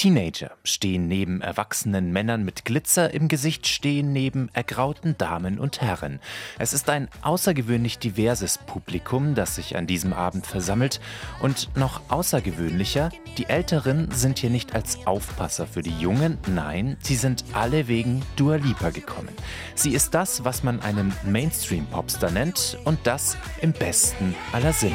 Teenager stehen neben erwachsenen Männern mit Glitzer im Gesicht, stehen neben ergrauten Damen und Herren. Es ist ein außergewöhnlich diverses Publikum, das sich an diesem Abend versammelt. Und noch außergewöhnlicher, die Älteren sind hier nicht als Aufpasser für die Jungen, nein, sie sind alle wegen Dua Lipa gekommen. Sie ist das, was man einen Mainstream-Popstar nennt, und das im besten aller Sinne.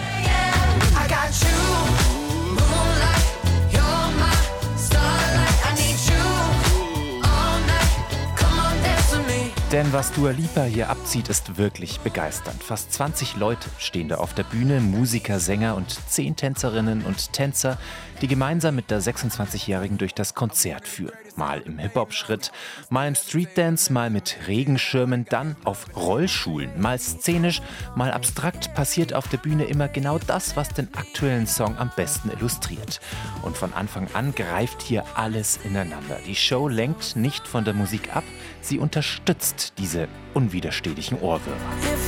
Denn was Dua Lipa hier abzieht, ist wirklich begeisternd. Fast 20 Leute stehen da auf der Bühne, Musiker, Sänger und 10 Tänzerinnen und Tänzer, die gemeinsam mit der 26-Jährigen durch das Konzert führen. Mal im Hip-Hop-Schritt, mal im Streetdance, mal mit Regenschirmen, dann auf Rollschuhen, mal szenisch, mal abstrakt passiert auf der Bühne immer genau das, was den aktuellen Song am besten illustriert. Und von Anfang an greift hier alles ineinander. Die Show lenkt nicht von der Musik ab, sie unterstützt diese unwiderstehlichen Ohrwürmer.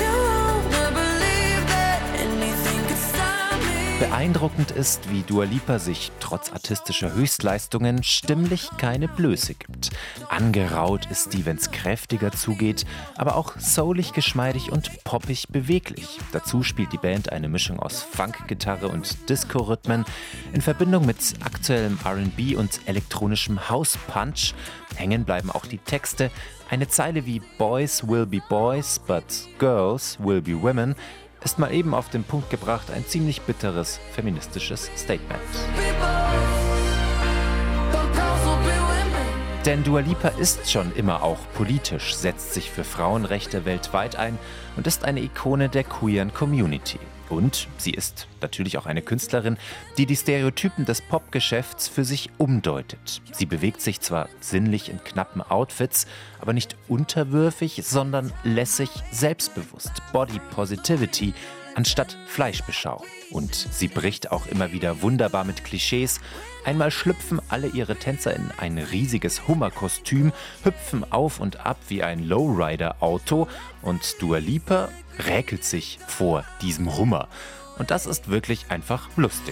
Beeindruckend ist, wie Dua Lipa sich trotz artistischer Höchstleistungen stimmlich keine Blöße gibt. Angeraut ist die, wenn's kräftiger zugeht, aber auch soulig geschmeidig und poppig beweglich. Dazu spielt die Band eine Mischung aus Funkgitarre und Disco-Rhythmen in Verbindung mit aktuellem R&B und elektronischem House-Punch. Hängen bleiben auch die Texte. Eine Zeile wie "Boys will be boys, but girls will be women" ist mal eben auf den Punkt gebracht ein ziemlich bitteres feministisches Statement. Denn Dua Lipa ist schon immer auch politisch, setzt sich für Frauenrechte weltweit ein und ist eine Ikone der queeren Community. Und sie ist natürlich auch eine Künstlerin, die die Stereotypen des Popgeschäfts für sich umdeutet. Sie bewegt sich zwar sinnlich in knappen Outfits, aber nicht unterwürfig, sondern lässig selbstbewusst. Body Positivity anstatt Fleischbeschau. Und sie bricht auch immer wieder wunderbar mit Klischees. Einmal schlüpfen alle ihre Tänzer in ein riesiges Hummerkostüm, hüpfen auf und ab wie ein Lowrider-Auto und Dua Lipa räkelt sich vor diesem Hummer. Und das ist wirklich einfach lustig.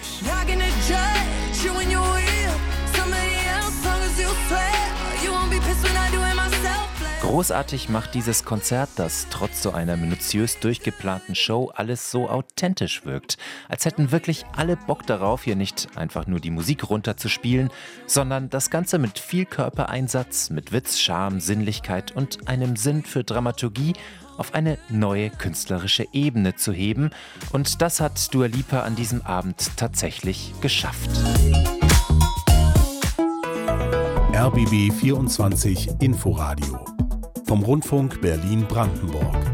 Großartig macht dieses Konzert, das trotz so einer minutiös durchgeplanten Show alles so authentisch wirkt. Als hätten wirklich alle Bock darauf, hier nicht einfach nur die Musik runterzuspielen, sondern das Ganze mit viel Körpereinsatz, mit Witz, Charme, Sinnlichkeit und einem Sinn für Dramaturgie auf eine neue künstlerische Ebene zu heben. Und das hat Dua Lipa an diesem Abend tatsächlich geschafft. RBB 24 Inforadio vom Rundfunk Berlin-Brandenburg.